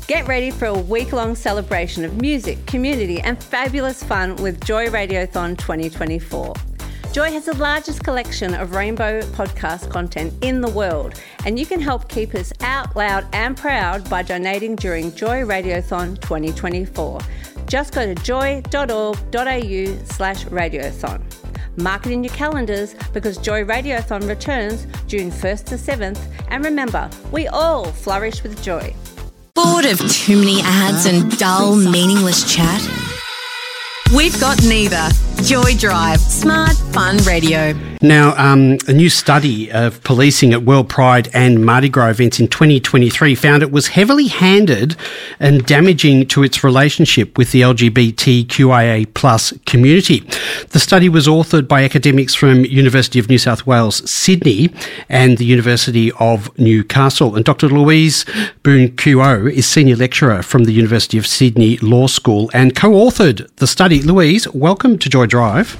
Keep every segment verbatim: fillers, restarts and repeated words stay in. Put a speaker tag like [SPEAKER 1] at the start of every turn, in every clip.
[SPEAKER 1] Get ready for a week-long celebration of music, community and fabulous fun with Joy Radiothon twenty twenty-four. Joy has the largest collection of rainbow podcast content in the world, and you can help keep us out loud and proud by donating during Joy Radiothon twenty twenty-four. Just go to joy.org.au slash radiothon. Mark it in your calendars because Joy Radiothon returns June first to seventh, and remember, we all flourish with joy.
[SPEAKER 2] Bored of too many ads and dull, meaningless chat? We've got neither. Joy Drive, smart, fun radio.
[SPEAKER 3] Now, um, a new study of policing at World Pride and Mardi Gras events in twenty twenty-three found it was heavily handed and damaging to its relationship with the L G B T Q I A plus community. The study was authored by academics from University of New South Wales, Sydney and the University of Newcastle. And Doctor Louise Boon-Keough is Senior Lecturer from the University of Sydney Law School and co-authored the study. Louise, welcome to Joy Drive.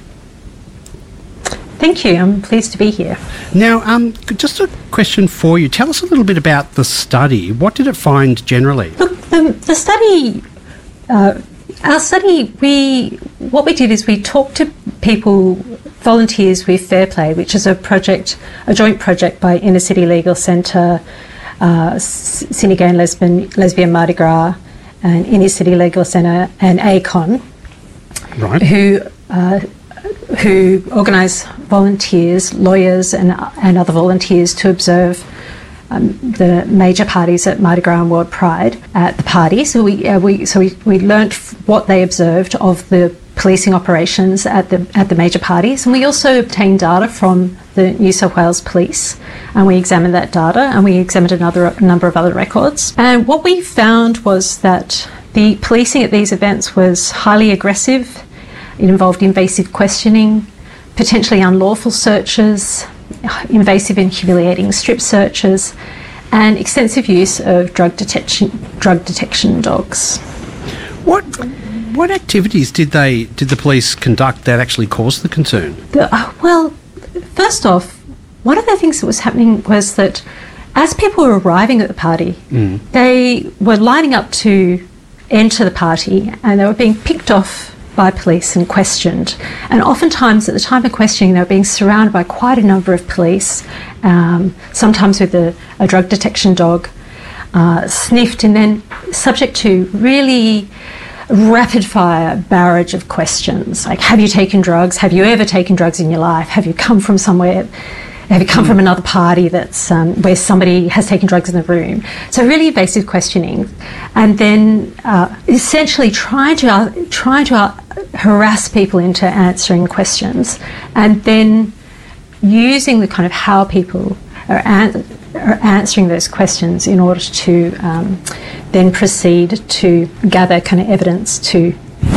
[SPEAKER 4] Thank you. I'm pleased to be here.
[SPEAKER 3] Now, um, just a question for you. Tell us a little bit about the study. What did it find generally?
[SPEAKER 4] Look, the, the study, uh, our study, we what we did is we talked to people, volunteers with Fair Play, which is a project, a joint project by Inner City Legal Centre, uh, Sydney Gay and Lesbian, Lesbian Mardi Gras, and Inner City Legal Centre, and A C O N,
[SPEAKER 3] right?
[SPEAKER 4] Who uh, who organise volunteers, lawyers and, and other volunteers to observe um, the major parties at Mardi Gras and World Pride at the party. So we uh, we so we, we learnt what they observed of the policing operations at the at the major parties, and we also obtained data from the New South Wales Police, and we examined that data and we examined another a number of other records. And what we found was that the policing at these events was highly aggressive. It involved invasive questioning, potentially unlawful searches, invasive and humiliating strip searches, and extensive use of drug detection drug detection dogs.
[SPEAKER 3] What what activities did they did the police conduct that actually caused the concern?
[SPEAKER 4] The, uh, well, first off, one of the things that was happening was that as people were arriving at the party, mm. they were lining up to enter the party, and they were being picked off by police and questioned. And oftentimes at the time of questioning, they were being surrounded by quite a number of police, um, sometimes with a, a drug detection dog, uh, sniffed, and then subject to really rapid fire barrage of questions like, have you taken drugs? Have you ever taken drugs in your life? Have you come from somewhere? Have you come from another party that's um, where somebody has taken drugs in the room? So really invasive questioning, and then uh, essentially trying to uh, trying to uh, harass people into answering questions, and then using the kind of how people are, an- are answering those questions in order to um, then proceed to gather kind of evidence to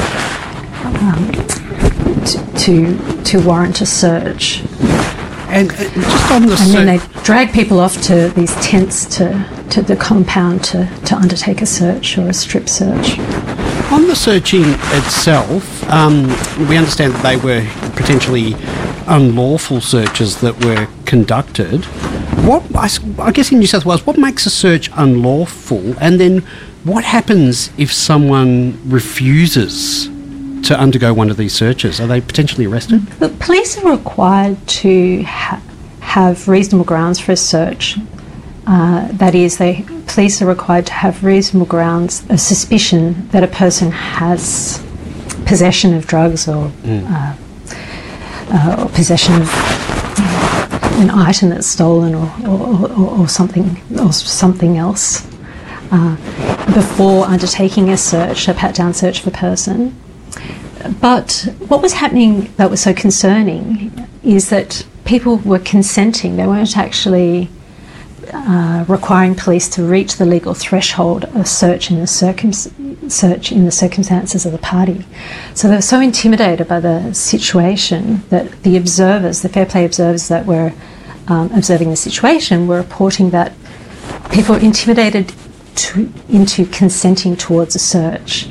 [SPEAKER 4] um, to, to to warrant a search.
[SPEAKER 3] And, uh, just on the
[SPEAKER 4] and
[SPEAKER 3] ser-
[SPEAKER 4] then they drag people off to these tents to, to the compound to, to undertake a search or a strip search.
[SPEAKER 3] On the searching itself, um, we understand that they were potentially unlawful searches that were conducted. What I, I guess in New South Wales, what makes a search unlawful? And then what happens if someone refuses to undergo one of these searches? Are they potentially arrested?
[SPEAKER 4] The police are required to ha- have reasonable grounds for a search. Uh, that is, they police are required to have reasonable grounds of suspicion that a person has possession of drugs or, mm. uh, uh, or possession of uh, an item that's stolen or, or, or, or something or something else uh, before undertaking a search, a pat-down search of a person. But what was happening that was so concerning is that people were consenting. They weren't actually uh, requiring police to reach the legal threshold of search in the circum- search in the circumstances of the party. So they were so intimidated by the situation that the observers, the Fair Play observers that were um, observing the situation, were reporting that people were intimidated to, into consenting towards a search.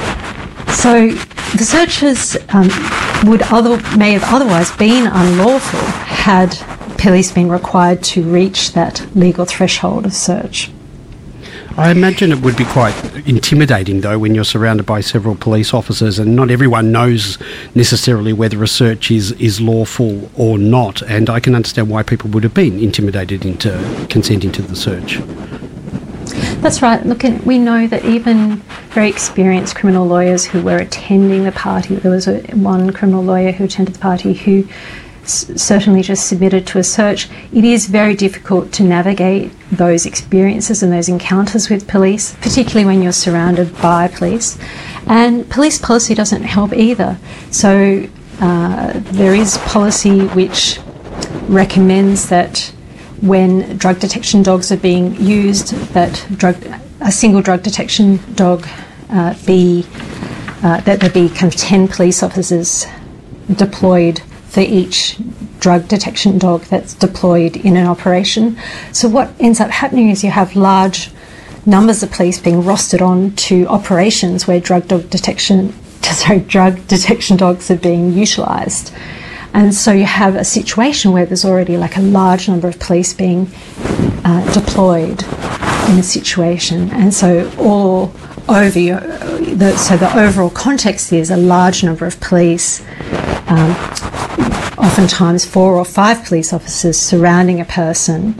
[SPEAKER 4] So the searches um, would other, may have otherwise been unlawful had police been required to reach that legal threshold of search.
[SPEAKER 3] I imagine it would be quite intimidating, though, when you're surrounded by several police officers and not everyone knows necessarily whether a search is, is lawful or not, and I can understand why people would have been intimidated into consenting to the search.
[SPEAKER 4] That's right. Look, we know that even very experienced criminal lawyers who were attending the party, there was a, one criminal lawyer who attended the party who s- certainly just submitted to a search. It is very difficult to navigate those experiences and those encounters with police, particularly when you're surrounded by police. And police policy doesn't help either. So uh, there is policy which recommends that when drug detection dogs are being used, that drug, a single drug detection dog uh, be, uh, that there be kind of ten police officers deployed for each drug detection dog that's deployed in an operation. So what ends up happening is you have large numbers of police being rostered on to operations where drug dog detection, sorry, drug detection dogs are being utilised. And so you have a situation where there's already like a large number of police being uh, deployed in a situation. And so all over your, the, so the overall context is a large number of police, um, oftentimes four or five police officers surrounding a person,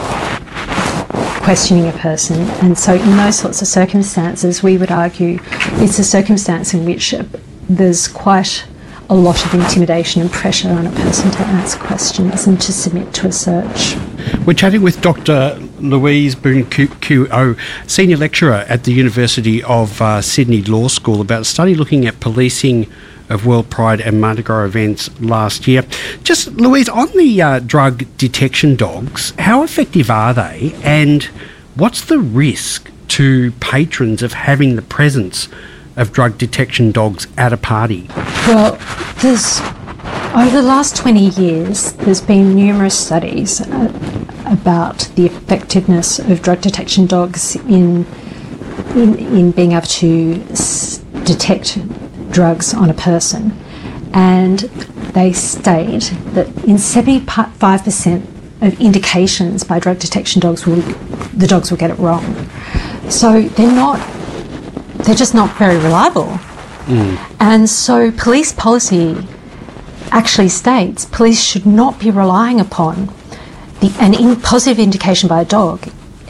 [SPEAKER 4] questioning a person. And so in those sorts of circumstances, we would argue it's a circumstance in which there's quite a lot of intimidation and pressure on a person to answer questions and to submit to a search.
[SPEAKER 3] We're chatting with Doctor Louise Boone Q O, Senior Lecturer at the University of uh, Sydney Law School, about a study looking at policing of World Pride and Mardi Gras events last year. Just, Louise, on the uh, drug detection dogs, how effective are they, and what's the risk to patrons of having the presence of drug detection dogs at a party?
[SPEAKER 4] Well, there's, over the last twenty years, there's been numerous studies uh, about the effectiveness of drug detection dogs in in, in being able to s- detect drugs on a person. And they state that in seventy-five percent of indications by drug detection dogs, will the dogs will get it wrong. So they're not They're just not very reliable. Mm. And so police policy actually states police should not be relying upon the, an in positive indication by a dog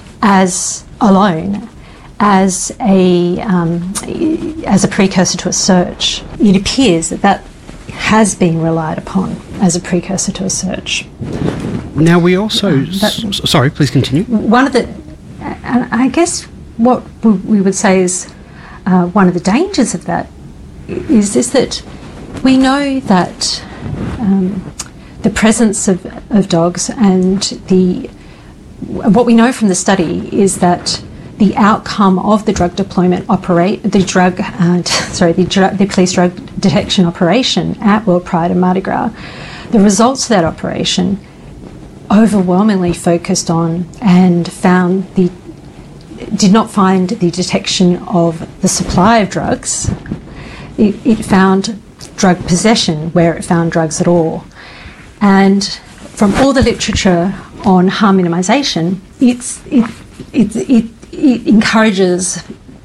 [SPEAKER 4] as alone as a um, as a precursor to a search. It appears that that has been relied upon as a precursor to a search.
[SPEAKER 3] Now we also... But, s- sorry, please continue.
[SPEAKER 4] One of the... And I guess what we would say is Uh, one of the dangers of that is, is that we know that um, the presence of, of dogs and the what we know from the study is that the outcome of the drug deployment operate the drug uh, sorry the, dr- the police drug detection operation at World Pride and Mardi Gras, the results of that operation overwhelmingly focused on and found the did not find the detection of the supply of drugs. It, it found drug possession where it found drugs at all. And from all the literature on harm minimisation, it's, it, it, it, it encourages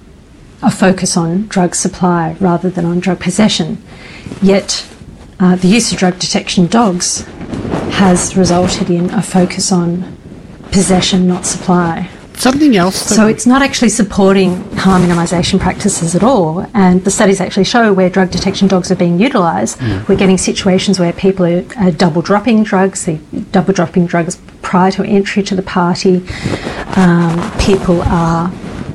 [SPEAKER 4] a focus on drug supply rather than on drug possession. Yet uh, the use of drug detection dogs has resulted in a focus on possession, not supply.
[SPEAKER 3] Something else.
[SPEAKER 4] So it's not actually supporting harm minimisation practices at all. And the studies actually show where drug detection dogs are being utilised, mm. we're getting situations where people are, are double dropping drugs, they're double dropping drugs prior to entry to the party. Um, people are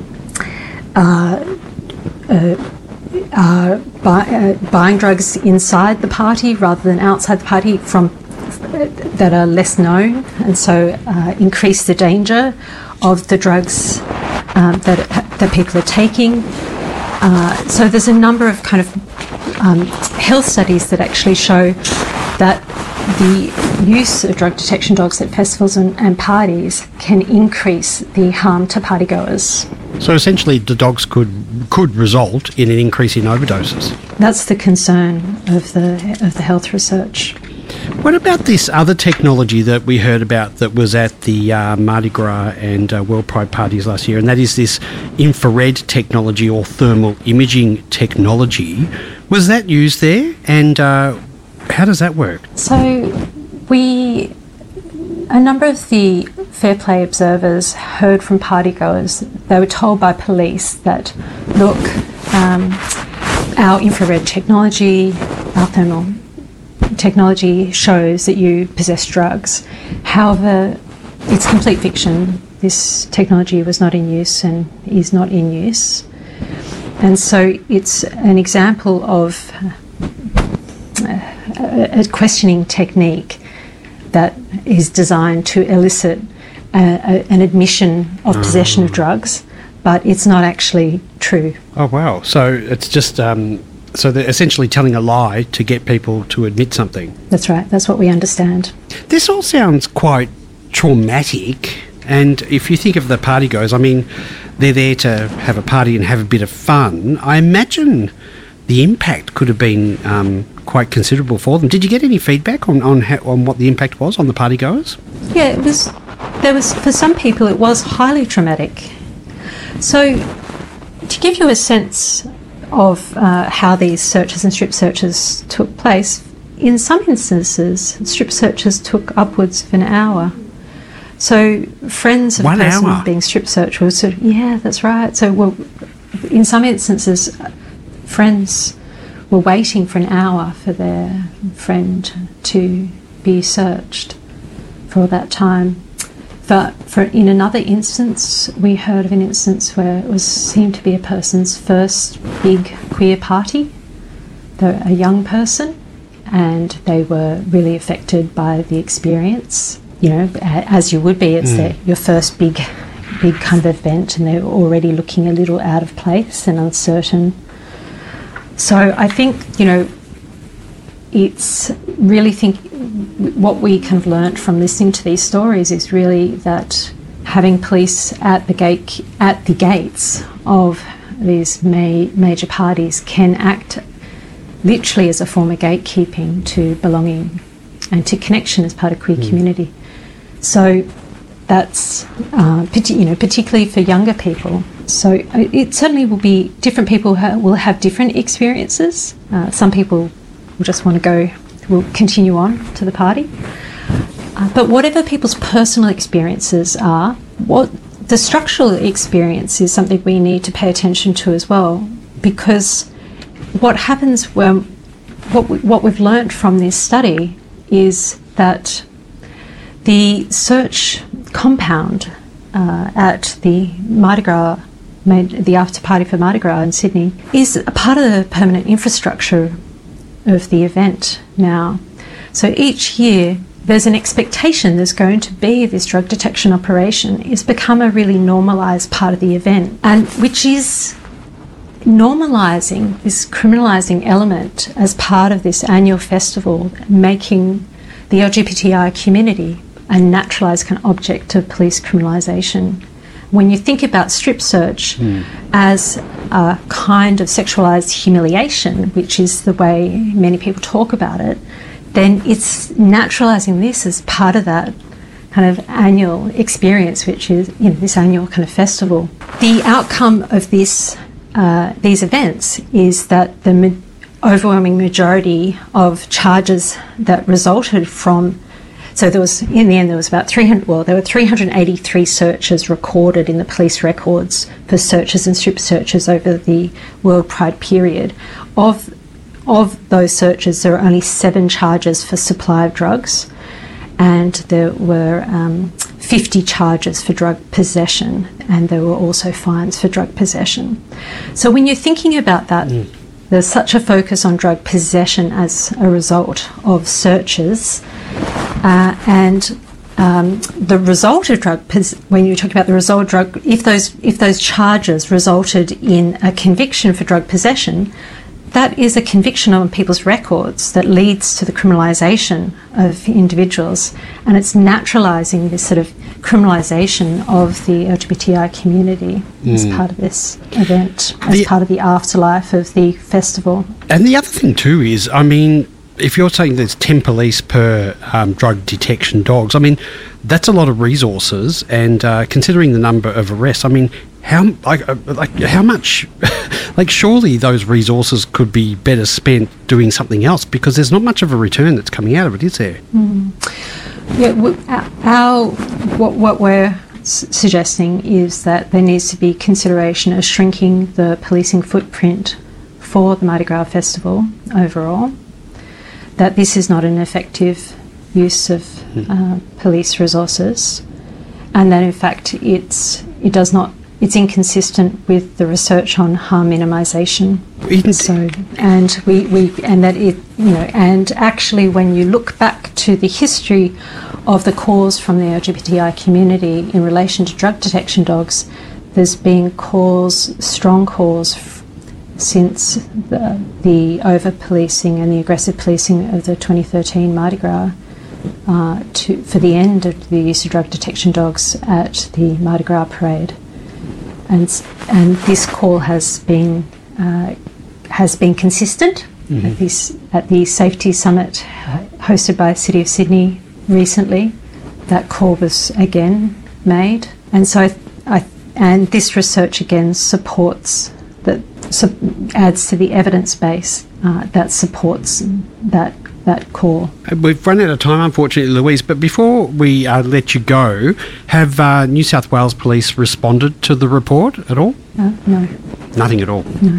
[SPEAKER 4] uh, uh, are buy, uh, buying drugs inside the party rather than outside the party from uh, that are less known, and so uh, increase the danger of the drugs um, that that people are taking. Uh, so there's a number of kind of um, health studies that actually show that the use of drug detection dogs at festivals and, and parties can increase the harm to partygoers.
[SPEAKER 3] So essentially the dogs could could result in an increase in overdoses.
[SPEAKER 4] That's the concern of the of the health research.
[SPEAKER 3] What about this other technology that we heard about that was at the uh, Mardi Gras and uh, World Pride parties last year, and that is this infrared technology or thermal imaging technology? Was that used there, and uh, how does that work?
[SPEAKER 4] So we, a number of the Fair Play observers heard from partygoers. They were told by police that, look, um, our infrared technology, our thermal technology shows that you possess drugs. However, it's complete fiction. This technology was not in use and is not in use. And so it's an example of a, a questioning technique that is designed to elicit a, a, an admission of possession of drugs, but it's not actually true.
[SPEAKER 3] Oh, wow. So it's just... Um So they're essentially telling a lie to get people to admit something.
[SPEAKER 4] That's right. That's what we understand.
[SPEAKER 3] This all sounds quite traumatic. And if you think of the partygoers, I mean, they're there to have a party and have a bit of fun. I imagine the impact could have been um, quite considerable for them. Did you get any feedback on on, how, on what the impact was on the partygoers?
[SPEAKER 4] Yeah, it was. There was for some people it was highly traumatic. So to give you a sense of uh, how these searches and strip searches took place, in some instances, strip searches took upwards of an hour. So friends of
[SPEAKER 3] One
[SPEAKER 4] the person
[SPEAKER 3] hour?
[SPEAKER 4] being strip searched were sort of, yeah, that's right. So well, in some instances, friends were waiting for an hour for their friend to be searched for that time. But for, in another instance, we heard of an instance where it was seemed to be a person's first big queer party. They're a young person, and they were really affected by the experience. You know, as you would be, it's mm. their, your first big, big kind of event, and they're already looking a little out of place and uncertain. So I think, you know, it's really think what we kind of learnt from listening to these stories is really that having police at the gate at the gates of these ma- major parties can act literally as a form of gatekeeping to belonging and to connection as part of queer mm. community. So that's uh, you know particularly for younger people. So it certainly will be different people ha- will have different experiences. Uh, some people will just want to go, will continue on to the party. Uh, but whatever people's personal experiences are, what the structural experience is something we need to pay attention to as well, because what happens when what we, what we've learnt from this study is that the search compound uh, at the Mardi Gras, the after party for Mardi Gras in Sydney, is a part of the permanent infrastructure of the event now. So each year there's an expectation there's going to be this drug detection operation. It's become a really normalised part of the event, and which is normalising this criminalising element as part of this annual festival, making the L G B T I community a naturalised kind of object of police criminalisation. When you think about strip search mm. as a kind of sexualised humiliation, which is the way many people talk about it, then it's naturalising this as part of that kind of annual experience, which is, you know, this annual kind of festival. The outcome of this uh, these events is that the ma- overwhelming majority of charges that resulted from So there was, in the end, there was about three hundred. Well, there were three hundred eighty-three searches recorded in the police records for searches and strip searches over the World Pride period. Of of those searches, there were only seven charges for supply of drugs, and there were um, fifty charges for drug possession, and there were also fines for drug possession. So when you're thinking about that. Mm. There's such a focus on drug possession as a result of searches, uh, and um, the result of drug pos- when you talk about the result of drug, if those if those charges resulted in a conviction for drug possession, that is a conviction on people's records that leads to the criminalisation of individuals, and it's naturalising this sort of criminalisation of the L G B T I community mm. as part of this event, as the, part of the afterlife of the festival.
[SPEAKER 3] And the other thing too is, I mean, if you're saying there's ten police per um, drug detection dogs, I mean, that's a lot of resources. And uh, considering the number of arrests, I mean, how like uh, like how much? Like, surely those resources could be better spent doing something else, because there's not much of a return that's coming out of it, is there?
[SPEAKER 4] Mm. Yeah, we, our what what we're s- suggesting is that there needs to be consideration of shrinking the policing footprint for the Mardi Gras Festival overall. That this is not an effective use of mm. uh, police resources, and that in fact it's it does not. It's inconsistent with the research on harm minimisation. So, and we, we and that it you know and actually when you look back to the history of the calls from the L G B T I community in relation to drug detection dogs, there's been calls, strong calls, f- since the, the over policing and the aggressive policing of the twenty thirteen Mardi Gras uh, to for the end of the use of drug detection dogs at the Mardi Gras parade. And, and this call has been uh, has been consistent mm-hmm. at this at the safety summit hosted by the City of Sydney recently. That call was again made, and so I, I and this research again supports that su- adds to the evidence base uh, that supports that. that call.
[SPEAKER 3] We've run out of time, unfortunately, Louise, but before we uh, let you go, have uh, New South Wales Police responded to the report at all?
[SPEAKER 4] Uh, no.
[SPEAKER 3] Nothing at all?
[SPEAKER 4] No.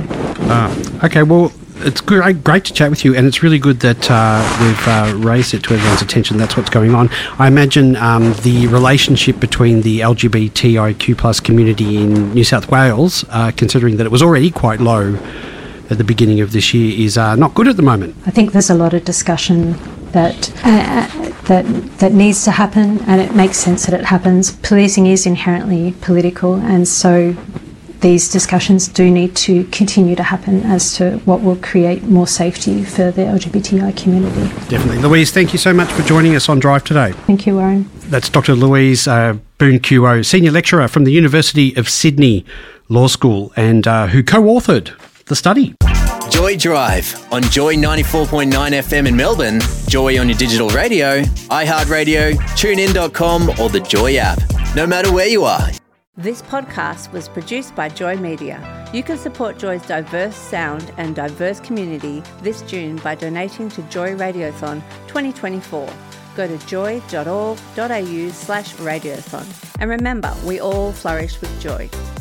[SPEAKER 3] Uh, okay, well, it's great, great to chat with you, and it's really good that uh, we've uh, raised it to everyone's attention. That's what's going on. I imagine um, the relationship between the L G B T I Q plus community in New South Wales, uh, considering that it was already quite low at the beginning of this year, is uh, not good at the moment.
[SPEAKER 4] I think there's a lot of discussion that uh, that that needs to happen, and it makes sense that it happens. Policing is inherently political, and so these discussions do need to continue to happen as to what will create more safety for the L G B T I community.
[SPEAKER 3] Definitely. Louise, thank you so much for joining us on Drive today.
[SPEAKER 4] Thank you, Warren.
[SPEAKER 3] That's Doctor Louise uh, Boone Q O, Senior Lecturer from the University of Sydney Law School, and uh, who co-authored the study.
[SPEAKER 5] Joy Drive on Joy ninety-four point nine F M in Melbourne, Joy on your digital radio, iHeartRadio, tune in dot com or the Joy app. No matter where you are.
[SPEAKER 1] This podcast was produced by Joy Media. You can support Joy's diverse sound and diverse community this June by donating to Joy Radiothon twenty twenty-four. Go to joy dot org dot a u slash radiothon. And remember, we all flourish with joy.